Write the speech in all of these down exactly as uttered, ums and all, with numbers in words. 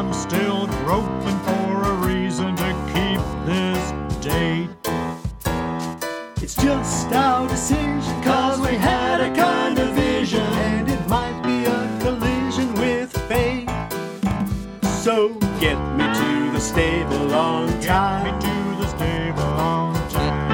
I'm still groping for a reason to keep this date. It's just our decision, cause we had a kind of vision, and it might be a collision with fate. So get me to the stable on time. Get me to the stable on time.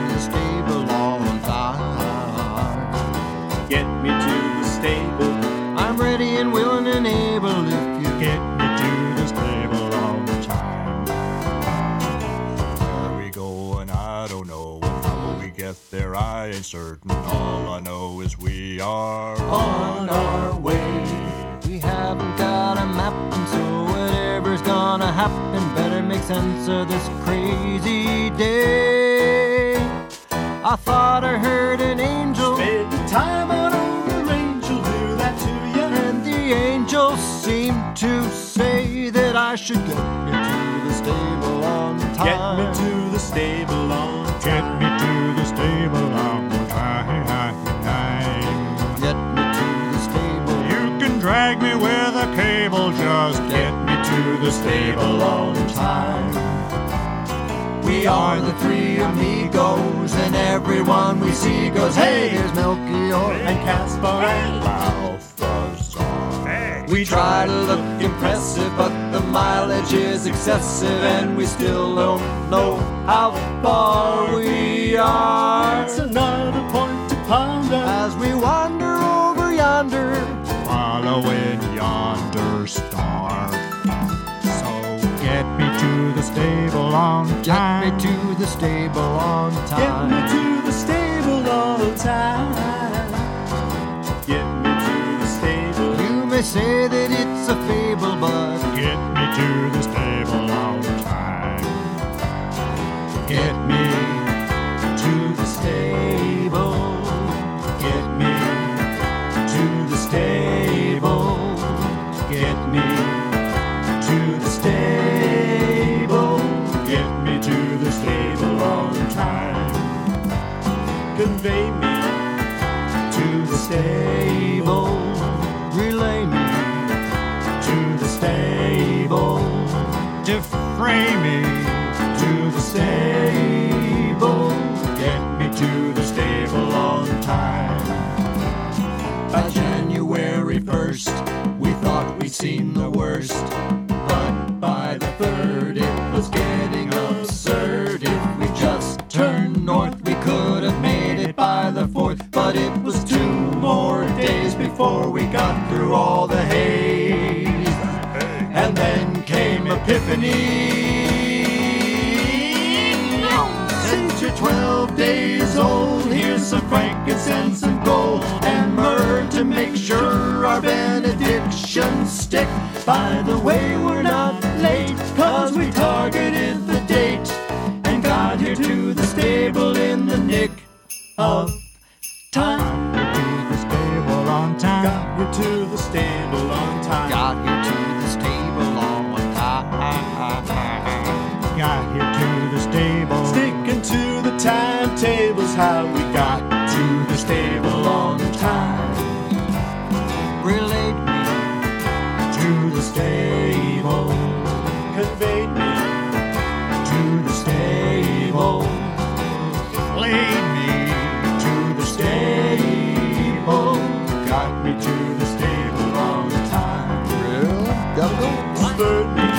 Get me to the stable. I'm ready and willing and able if you Get me to the stable on time. Where we going, I don't know. How we get there, I ain't certain. All I know is we are On our way. We haven't got a map, and so whatever's gonna happen better make sense of this crazy day. I thought I heard an angel, Spending time on a range will do that to you. and the angel seemed to say that I should get me to the stable on time. Get me to the stable on time. Get me to the stable on time. Get me to the stable. You can drag me with a cable, just get me to the stable on time. We are the three amigos, and everyone we see goes, hey, there's Melchior. And Caspar and Balthazar. We try to look impressive, but the mileage is excessive, and we still don't know how far we are. It's another point to ponder As we wander over yonder, Following yonder star. So get me to the stable on get time. me to the stable on Get time. me to the stable on time. Get me to the stable. You may say that it's a fable, but Get me to the stable on time. Get me to the stable. Get me to the stable. Get me to the stable. Get me to the stable on time. Convey me To the stable. Relay me To the stable. Defray me to the stable. Get me to the stable on time. by January first. We thought we'd seen the worst, but by the third it was getting absurd. If we just turned north, we could have made it by the fourth, but it was two more days before we got through all the haze. And then came Epiphany. Since you're twelve days old, here's some frankincense and gold and myrrh to make sure our benedictions stick. By the way, we're not late, cause we targeted the date and got here to the stable in the nick of time. To the stable on time. Got me to the stable on time. Got here to the stable on time. Got here to the stable. Sticking to the timetables, how we got to the stable on time. Relate me To the stable. Conveyed me To the stable. Lead me to the stable. Got me to the stable on time. Gotta go. spurred me